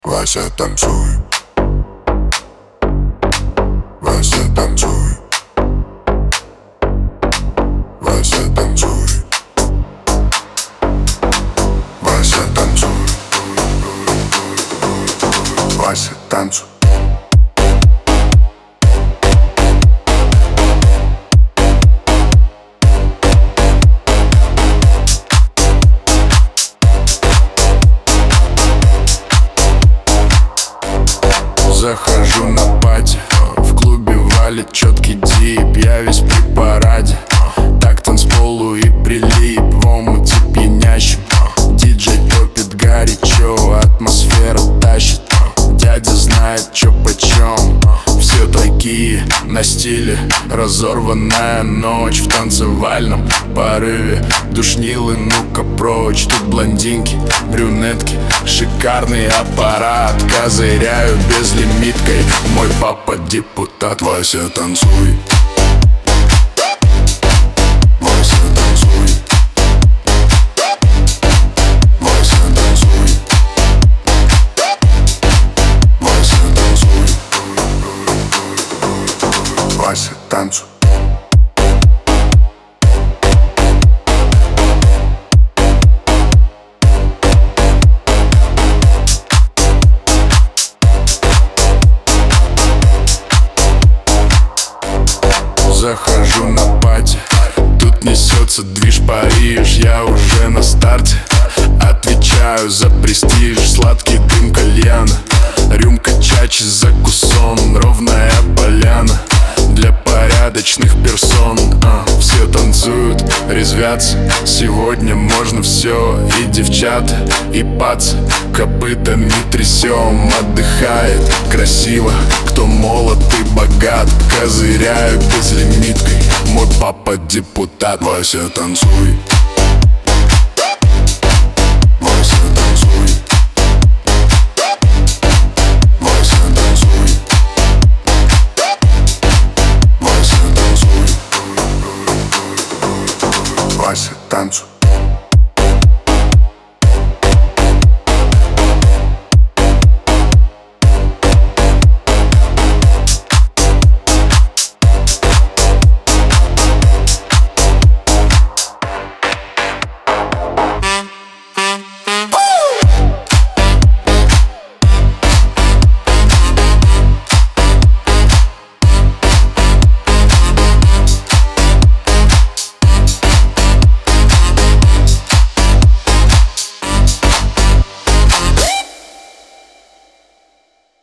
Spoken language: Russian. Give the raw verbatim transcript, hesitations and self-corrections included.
Вася, танцуй. Вася, танцуй. Вася, танцуй. Вася, танцуй. Вася, танцуй. Захожу на пати, в клубе валит четкий дип. Я весь при параде, так танцполу и прилип. В омуте пьянящим диджей топит горячо, атмосфера тащит. Дядя знает, чё почем. Все такие на стиле, разорванная ночь. В танцевальном порыве душнилы, ну-ка прочь. Тут блондинки, брюнетки, шикарный аппарат. Козыряю безлимиткой, мой папа депутат. Вася, танцуй. Вася, танцуй. Вася, танцуй. Вася, танцуй. Вася, танцуй. Захожу на пати, тут несется движ Париж. Я уже на старте, отвечаю за престиж. Сладкий дым кальяна, рюмка чачи, закусон. Ровная поляна для порядочных персон. а, Все танцуют, резвятся, сегодня можно все. И девчата, и пацы, копытами трясем. Отдыхает красиво, кто молод и богат. Козыряю безлимиткой, мой папа депутат. Вася, танцуй.